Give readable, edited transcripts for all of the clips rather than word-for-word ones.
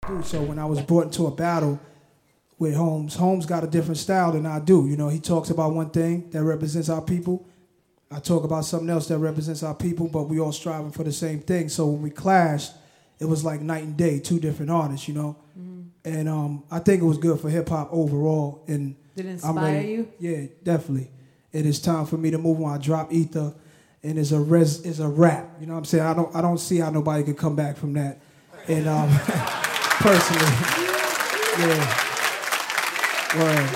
Dude, so when I was brought into a battle with Holmes got a different style than I do. You know, he talks about one thing that represents our people. I talk about something else that represents our people, but we all striving for the same thing. So when we clashed, it was like night and day, two different artists, you know? Mm-hmm. And I think it was good for hip-hop overall. And did it inspire you? Yeah, definitely. It is time for me to move on. I drop Ether, and it's a rap. You know what I'm saying? I don't see how nobody could come back from that. And personally, yeah. Word.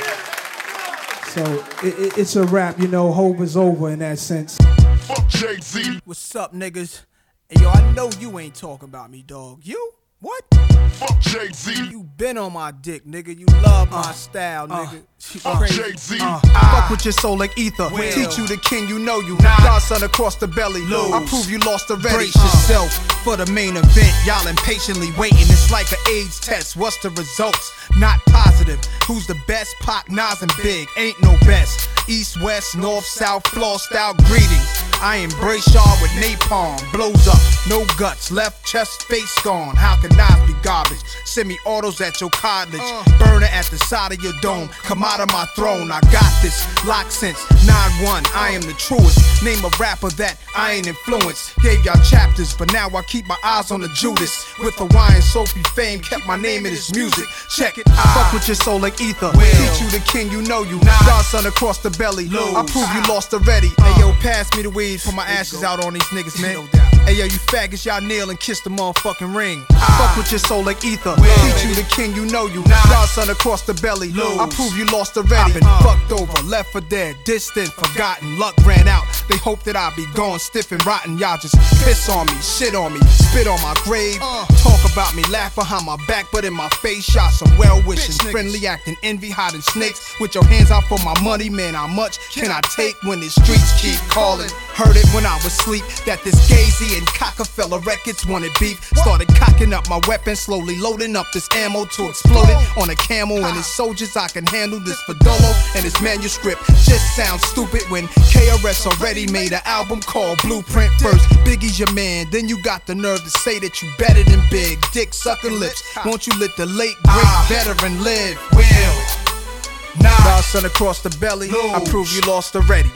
So it's a rap, you know. Hov is over in that sense. Fuck Jay-Z. What's up, niggas? Hey, yo, I know you ain't talking about me, dog. You? What? Fuck Jay-Z. You been on my dick, nigga. You love my style, nigga. Fuck Jay-Z. Fuck with your soul like ether. Teach you the king, you know you. Godson across the belly. I prove you lost already. Brace yourself for the main event. Y'all impatiently waiting. It's like an AIDS test. What's the results? Not positive. Who's the best? Pac, Nas, and Big. Ain't no best. East, west, north, south, floor style greetings. I embrace y'all with napalm. Blows up, no guts, left chest, face gone. How can Nas be garbage? Semi-autos at your cottage. Burner at the side of your dome. Come out of my throne, I got this. Locked since 9-1, I am the truest. Name a rapper that I ain't influenced. Gave y'all chapters, but now I keep my eyes on the Judas. With Hawaiian Sophie fame, kept my name in his music. Check it, fuck with your soul like ether. Teach you the king, you know you. Godson across the belly. I prove you lost already. Hey yo, pass me the weed. Put my ashes out on these niggas, man. Hey yo, you faggots, y'all kneel and kiss the motherfucking ring. Fuck with your soul like ether. Teach you the king, you know you. Godson across the belly. I prove you lost already. Been fucked over, left for dead, distant, forgotten. Luck ran out. They hope that I be gone, stiff and rotten. Y'all just piss on me, shit on me, spit on my grave. Talk about me, laugh behind my back, but in my face, shot some well wishing, friendly acting, envy, hiding snakes. With your hands out for my money, man, how much can I take when the streets keep calling? Heard it when I was asleep that this Gazy and Cockefeller Records wanted beef. Started cocking up my weapon, slowly loading up this ammo to explode it on a camel and his soldiers. I can handle this Fadolo and his manuscript. Just sounds stupid when KRS already made an album called Blueprint. First, Biggie's your man, then you got the nerve to say that you better than Big. Dick sucking lips, won't you let the late great veteran live? Will Godson across the belly, I prove you lost already.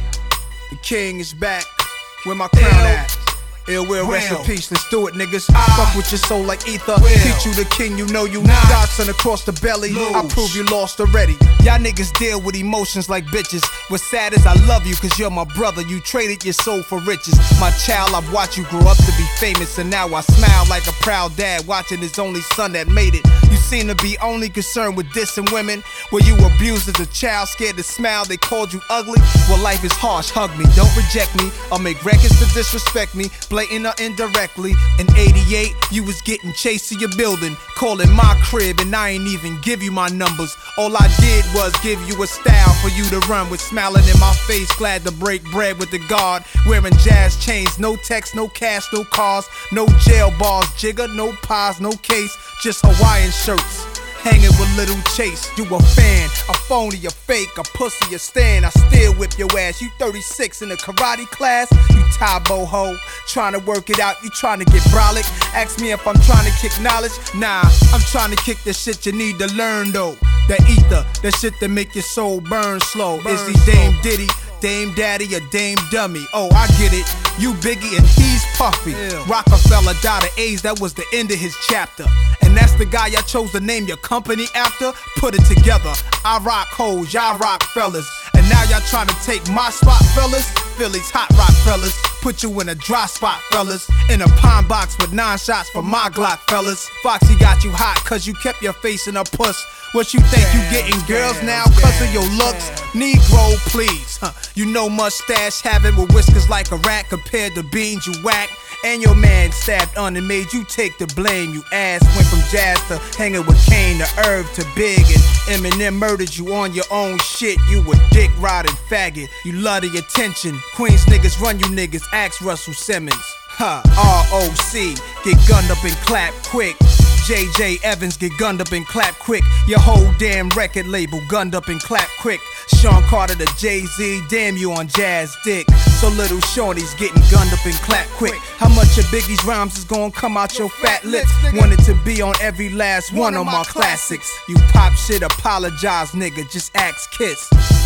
The king is back, where my crown at? Ill will, rest in peace, let's do it, niggas. Fuck with your soul like ether. Teach you the king, you know you. Godson across the belly, I prove you lost already. Y'all niggas deal with emotions like bitches. What's sad is I love you, cause you're my brother. You traded your soul for riches. My child, I've watched you grow up to be famous, and now I smile like a proud dad watching his only son that made it. You seem to be only concerned with dissing women. Were you abused as a child, scared to smile, they called you ugly? Well, life is harsh, hug me, don't reject me. I'll make records to disrespect me, blatant or indirectly. In 88, you was getting chased to your building, calling my crib, and I ain't even give you my numbers. All I did was give you a style for you to run with, smiling in my face, glad to break bread with the guard. Wearing jazz chains, no text, no cash, no cars, no jail bars, jigger, no pies, no case, just Hawaiian shirts. Hanging with Little Chase, you a fan, a phony, a fake, a pussy, a stand. I still whip your ass. You 36 in a karate class, you Tybo ho. Trying to work it out, you trying to get brolic. Ask me if I'm trying to kick knowledge. Nah, I'm trying to kick the shit you need to learn though. That ether, that shit that make your soul burn slow. Is he Dame Diddy, Dame Daddy, or Dame Dummy? Oh, I get it. You Biggie and he's Puffy. Rockefeller died of AIDS, that was the end of his chapter. And that's the guy I chose to name your company after? Put it together. I rock hoes, y'all rock fellas. And now y'all trying to take my spot, fellas? Philly's hot rock fellas. Put you in a dry spot, fellas. In a pine box with 9 shots for my Glock, fellas. Foxy got you hot cause you kept your face in a puss. What you think, you getting girls now cause of your looks? Negro, please. You know mustache having with whiskers like a rat compared to beans you whack. And your man stabbed on and made you take the blame. You ass went from jazz to hanging with Kane to Irv to Big. And Eminem murdered you on your own shit. You a dick riding faggot. You love the attention. Queens niggas run you niggas. Ask Russell Simmons. ROC, get gunned up and clap quick. J.J. Evans get gunned up and clap quick. Your whole damn record label gunned up and clap quick. Sean Carter to Jay-Z, damn you on Jazz Dick. So little Shorty's getting gunned up and clap quick. How much of Biggie's rhymes is gonna come out your fat lips? Wanted to be on every last one of my classics. You pop shit, apologize nigga, just ask Kiss.